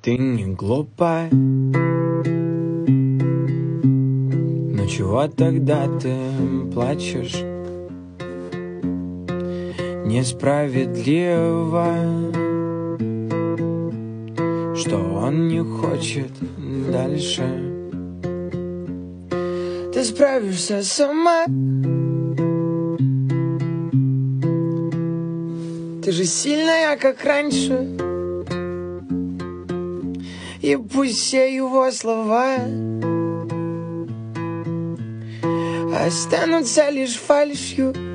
ты не глупая. Но чего тогда ты плачешь? Несправедливо, что он не хочет дальше. Ты справишься сама. Ты же сильная, как раньше. И пусть все его слова останутся лишь фальшью.